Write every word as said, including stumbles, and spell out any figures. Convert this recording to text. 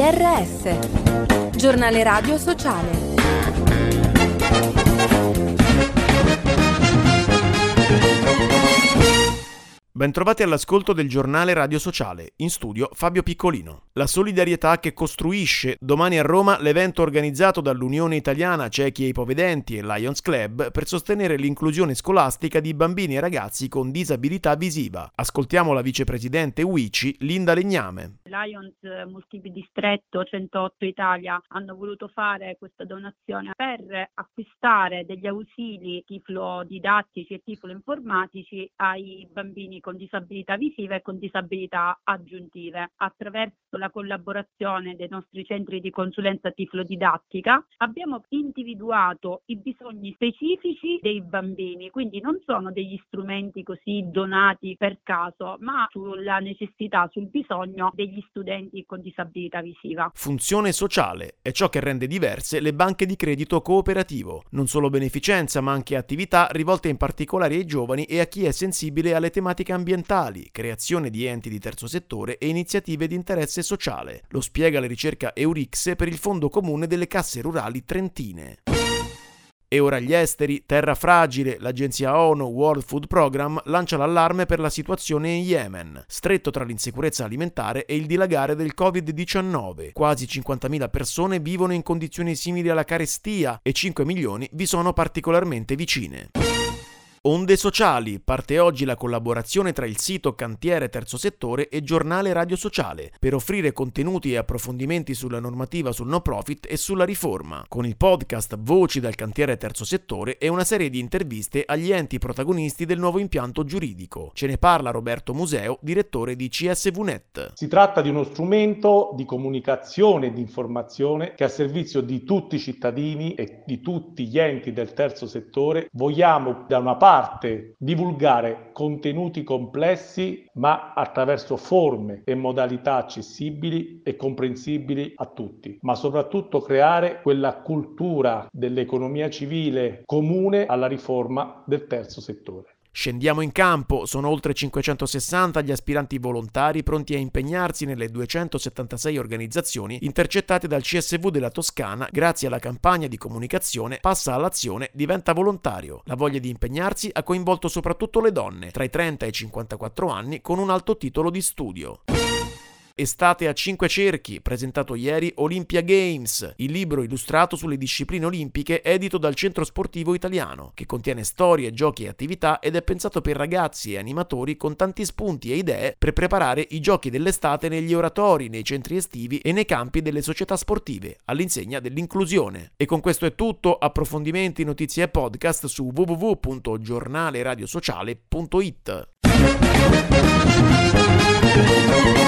R S, giornale radio sociale. Bentrovati all'ascolto del giornale radio sociale, in studio Fabio Piccolino. La solidarietà che costruisce, domani a Roma l'evento organizzato dall'Unione Italiana Ciechi e Ipovedenti e Lions Club per sostenere l'inclusione scolastica di bambini e ragazzi con disabilità visiva. Ascoltiamo la vicepresidente U I C I, Linda Legname. Lions Multidistretto centootto Italia hanno voluto fare questa donazione per acquistare degli ausili tiflodidattici e tifloinformatici ai bambini con disabilità visiva e con disabilità aggiuntive. Attraverso la collaborazione dei nostri centri di consulenza tiflodidattica abbiamo individuato i bisogni specifici dei bambini, quindi non sono degli strumenti così donati per caso, ma sulla necessità, sul bisogno degli studenti con disabilità visiva. Funzione sociale è ciò che rende diverse le banche di credito cooperativo, non solo beneficenza ma anche attività rivolte in particolare ai giovani e a chi è sensibile alle tematiche ambientali, creazione di enti di terzo settore e iniziative di interesse sociale. Lo spiega la ricerca Eurix per il Fondo Comune delle Casse Rurali Trentine. E ora gli esteri, terra fragile, l'agenzia ONU World Food Programme lancia l'allarme per la situazione in Yemen, stretto tra l'insicurezza alimentare e il dilagare del covid diciannove. Quasi cinquantamila persone vivono in condizioni simili alla carestia e cinque milioni vi sono particolarmente vicine. Onde sociali, parte oggi la collaborazione tra il sito Cantiere Terzo Settore e Giornale Radio Sociale per offrire contenuti e approfondimenti sulla normativa sul no profit e sulla riforma, con il podcast Voci dal Cantiere Terzo Settore e una serie di interviste agli enti protagonisti del nuovo impianto giuridico. Ce ne parla Roberto Museo, direttore di C S V Net. Si tratta di uno strumento di comunicazione e di informazione che è a servizio di tutti i cittadini e di tutti gli enti del terzo settore. Vogliamo da una parte divulgare contenuti complessi ma attraverso forme e modalità accessibili e comprensibili a tutti, ma soprattutto creare quella cultura dell'economia civile comune alla riforma del terzo settore. Scendiamo in campo, sono oltre cinquecentosessanta gli aspiranti volontari pronti a impegnarsi nelle duecentosettantasei organizzazioni intercettate dal C S V della Toscana grazie alla campagna di comunicazione Passa all'azione, diventa volontario. La voglia di impegnarsi ha coinvolto soprattutto le donne, tra i trenta e i cinquantaquattro anni, con un alto titolo di studio. Estate a cinque cerchi, presentato ieri Olympia Games, il libro illustrato sulle discipline olimpiche edito dal Centro Sportivo Italiano, che contiene storie, giochi e attività ed è pensato per ragazzi e animatori con tanti spunti e idee per preparare i giochi dell'estate negli oratori, nei centri estivi e nei campi delle società sportive, all'insegna dell'inclusione. E con questo è tutto, approfondimenti, notizie e podcast su w w w punto giornale radio sociale punto it.